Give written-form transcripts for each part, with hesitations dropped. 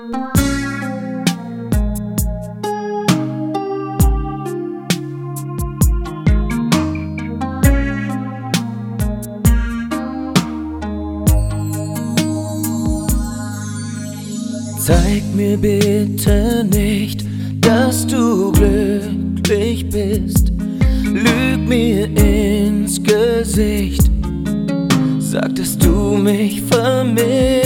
Zeig mir bitte nicht, dass du glücklich bist. Lüg mir ins Gesicht, sag, dass du mich vermisst.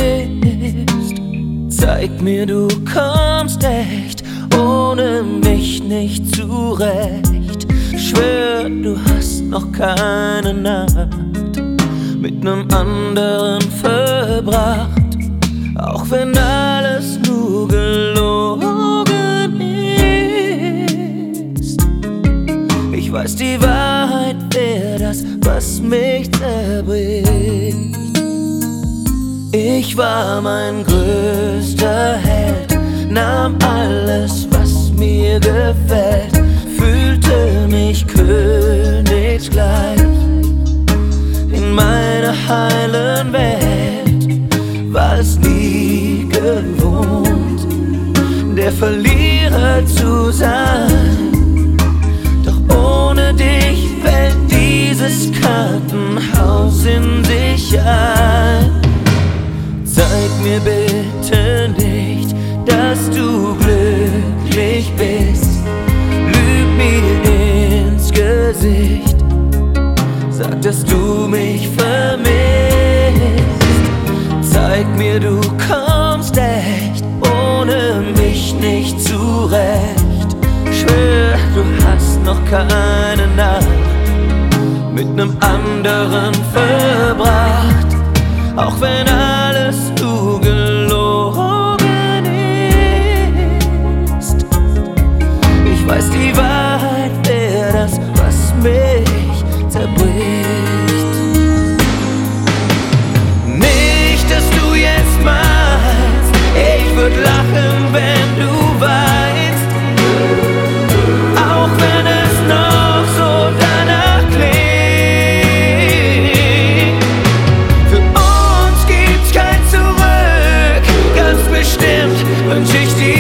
Zeig mir, du kommst echt ohne mich nicht zurecht. Schwör, du hast noch keine Nacht mit nem anderen verbracht. Auch wenn alles nur gelogen ist. Ich weiß, die Wahrheit wäre das, was mich zerbricht. Ich war mein größter Held, nahm alles, was mir gefällt, fühlte mich königsgleich in meiner heilen Welt. War es nie gewohnt, der Verlierer zu sein. Doch ohne dich fällt dieses Kartenhaus in sich ein. Zeig mir bitte nicht, dass du glücklich bist. Lüg mir ins Gesicht, sag, dass du mich vermisst. Zeig mir, du kommst echt ohne mich nicht zurecht. Schwör, du hast noch keine Nacht mit nem anderen verbracht. Auch wenn alles nur gelogen ist. Ich weiß, die Wahrheit wäre das, was mich zerbricht. Ich würd lachen, wenn du weinst, auch wenn es noch so danach klingt. Für uns gibt's kein Zurück, ganz bestimmt wünsch ich dir